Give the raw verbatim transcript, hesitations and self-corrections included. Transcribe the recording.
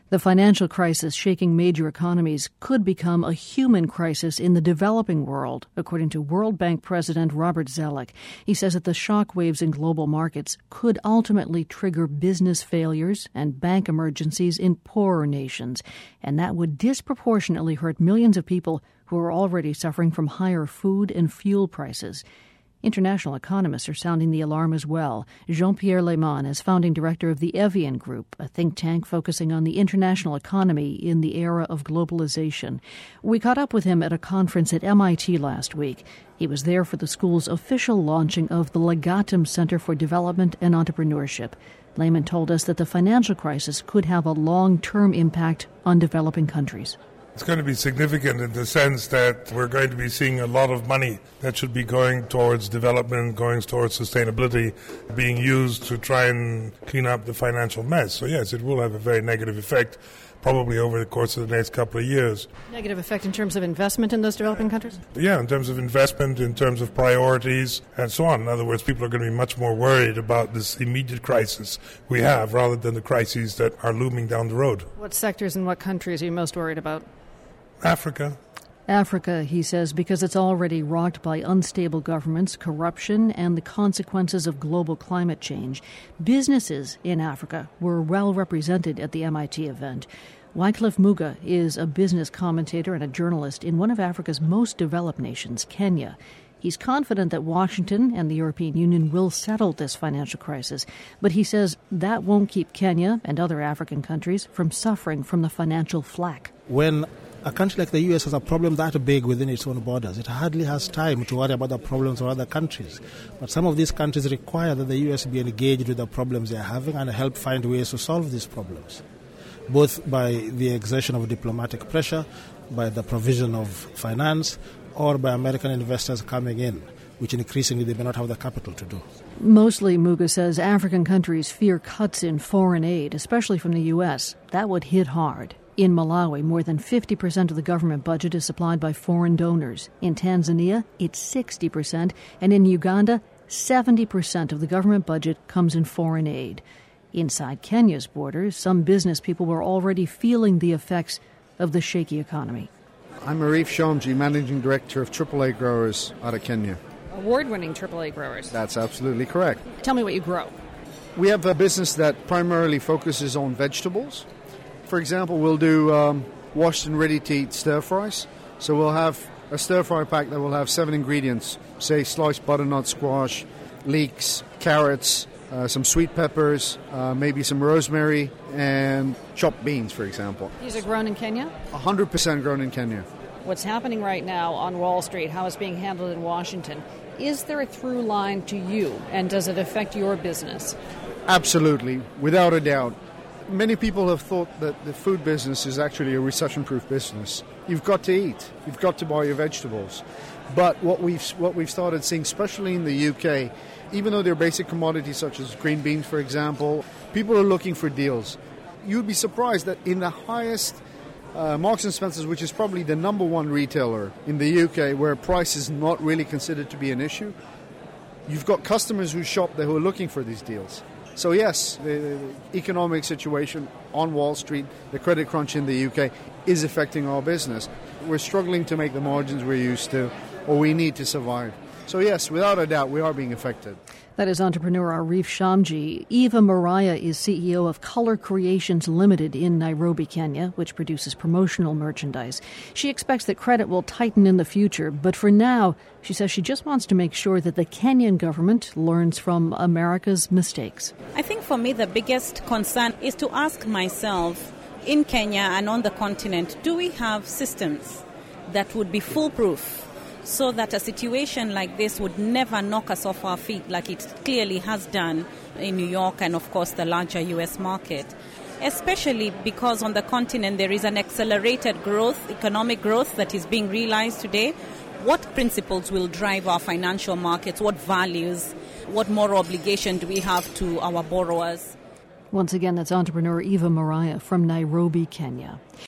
The financial crisis shaking major economies could become a human crisis in the developing world, according to World Bank President Robert Zoellick. He says that the shockwaves in global markets could ultimately trigger business failures and bank emergencies in poorer nations, and that would disproportionately hurt millions of people who are already suffering from higher food and fuel prices. International economists are sounding the alarm as well. Jean-Pierre Lehmann is founding director of the Evian Group, a think tank focusing on the international economy in the era of globalization. We caught up with him at a conference at M I T last week. He was there for the school's official launching of the Legatum Center for Development and Entrepreneurship. Lehmann told us that the financial crisis could have a long-term impact on developing countries. It's going to be significant in the sense that we're going to be seeing a lot of money that should be going towards development, going towards sustainability, being used to try and clean up the financial mess. So yes, it will have a very negative effect, probably over the course of the next couple of years. Negative effect in terms of investment in those developing countries? Yeah, in terms of investment, in terms of priorities, and so on. In other words, people are going to be much more worried about this immediate crisis we have rather than the crises that are looming down the road. What sectors and what countries are you most worried about? Africa. Africa, he says, because it's already rocked by unstable governments, corruption, and the consequences of global climate change. Businesses in Africa were well represented at the M I T event. Wycliffe Muga is a business commentator and a journalist in one of Africa's most developed nations, Kenya. He's confident that Washington and the European Union will settle this financial crisis, but he says that won't keep Kenya and other African countries from suffering from the financial flak. When a country like the U S has a problem that big within its own borders, it hardly has time to worry about the problems of other countries. But some of these countries require that the U S be engaged with the problems they are having and help find ways to solve these problems, both by the exertion of diplomatic pressure, by the provision of finance, or by American investors coming in, which increasingly they may not have the capital to do. Mostly, Muga says, African countries fear cuts in foreign aid, especially from the U S. That would hit hard. In Malawi, more than fifty percent of the government budget is supplied by foreign donors. In Tanzania, it's sixty percent. And in Uganda, seventy percent of the government budget comes in foreign aid. Inside Kenya's borders, some business people were already feeling the effects of the shaky economy. I'm Arif Shamji, Managing Director of triple A Growers out of Kenya. Award-winning triple A growers. That's absolutely correct. Tell me what you grow. We have a business that primarily focuses on vegetables. For example, we'll do um, washed and ready-to-eat stir-fries. So we'll have a stir-fry pack that will have seven ingredients, say sliced butternut squash, leeks, carrots, uh, some sweet peppers, uh, maybe some rosemary, and chopped beans, for example. These are grown in Kenya? one hundred percent grown in Kenya. What's happening right now on Wall Street, how it's being handled in Washington, is there a through line to you, and does it affect your business? Absolutely, without a doubt. Many people have thought that the food business is actually a recession-proof business. You've got to eat. You've got to buy your vegetables. But what we've what we've started seeing, especially in the U K, even though they're basic commodities such as green beans, for example, people are looking for deals. You'd be surprised that in the highest uh, Marks and Spencer's, which is probably the number one retailer in the U K, where price is not really considered to be an issue, you've got customers who shop there who are looking for these deals. So yes, the economic situation on Wall Street, the credit crunch in the U K, is affecting our business. We're struggling to make the margins we're used to, or we need to survive. So yes, without a doubt, we are being affected. That is entrepreneur Arif Shamji. Eva Mariah is C E O of Color Creations Limited in Nairobi, Kenya, which produces promotional merchandise. She expects that credit will tighten in the future, but for now, she says she just wants to make sure that the Kenyan government learns from America's mistakes. I think for me the biggest concern is to ask myself, in Kenya and on the continent, do we have systems that would be foolproof, so that a situation like this would never knock us off our feet like it clearly has done in New York and, of course, the larger U S market, especially because on the continent there is an accelerated growth, economic growth that is being realized today. What principles will drive our financial markets? What values? What moral obligation do we have to our borrowers? Once again, that's entrepreneur Eva Mariah from Nairobi, Kenya.